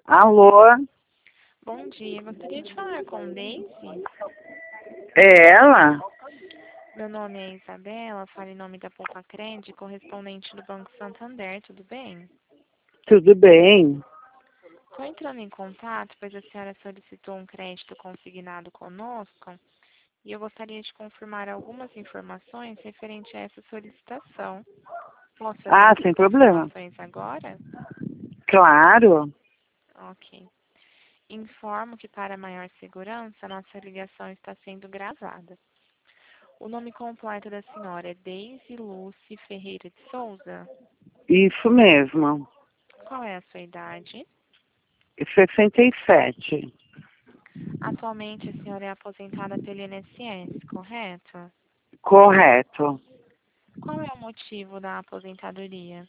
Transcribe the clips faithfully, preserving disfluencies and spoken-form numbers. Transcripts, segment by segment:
Alô? Bom dia, gostaria de falar com Daisy. É ela? Meu nome é Isabela, falo em nome da Poupa Cred, correspondente do Banco Santander, tudo bem? Tudo bem? Estou entrando em contato, pois a senhora solicitou um crédito consignado conosco e eu gostaria de confirmar algumas informações referente a essa solicitação. Posso fazer Ah, essas sem problema. confirmações agora? Claro. Ok. Informo que, para maior segurança, nossa ligação está sendo gravada. O nome completo da senhora é Daisy Lucy Ferreira de Souza? Isso mesmo. Qual é a sua idade? sessenta e sete. Atualmente a senhora é aposentada pelo I N S S, correto? Correto. Qual é o motivo da aposentadoria?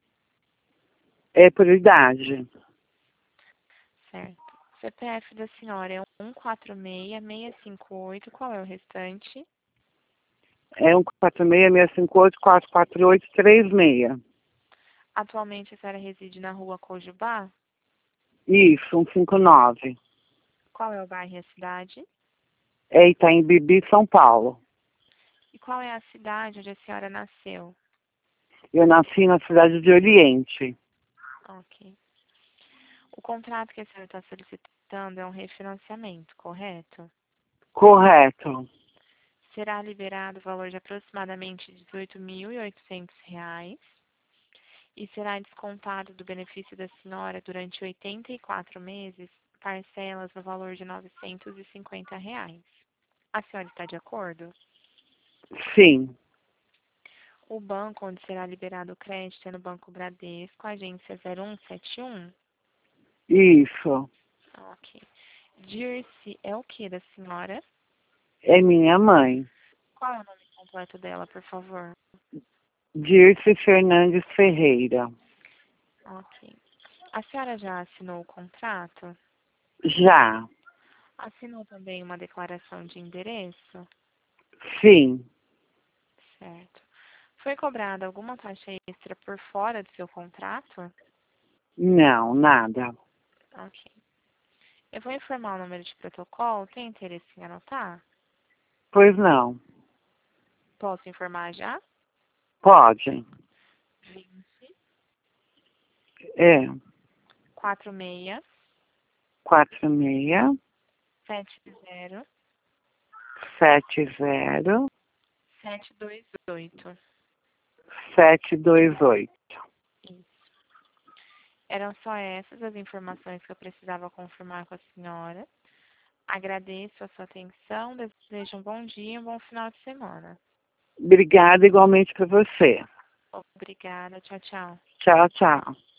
É por idade. Certo. C P F da senhora é um quatro seis, seis cinco oito, qual é o restante? É um quatro seis, seis cinco oito, quatro quatro oito, três seis. Atualmente a senhora reside na rua Cojubá? Isso, cento e cinquenta e nove. Qual é o bairro e a cidade? É Itaim Bibi, São Paulo. E qual é a cidade onde a senhora nasceu? Eu nasci na cidade de Oriente. Ok. O contrato que a senhora está solicitando é um refinanciamento, correto? Correto. Será liberado o valor de aproximadamente dezoito mil e oitocentos reais e será descontado do benefício da senhora durante oitenta e quatro meses parcelas no valor de novecentos e cinquenta reais. A senhora está de acordo? Sim. O banco onde será liberado o crédito é no Banco Bradesco, agência zero um sete um? Isso. Ok. Dirce é o que da senhora? É minha mãe. Qual é o nome completo dela, por favor? Dirce Fernandes Ferreira. Ok. A senhora já assinou o contrato? Já. Assinou também uma declaração de endereço? Sim. Certo. Foi cobrada alguma taxa extra por fora do seu contrato? Não, nada. Ok. Eu vou informar o número de protocolo. Tem interesse em anotar? Pois não. Posso informar já? Pode. vinte, É. quarenta e seis, Quatro seis, setenta, sete zero, setecentos e vinte e oito. sete dois oito. Isso. Eram só essas as informações que eu precisava confirmar com a senhora. Agradeço a sua atenção, desejo um bom dia e um bom final de semana. Obrigada igualmente para você. Obrigada, tchau, tchau. Tchau, tchau.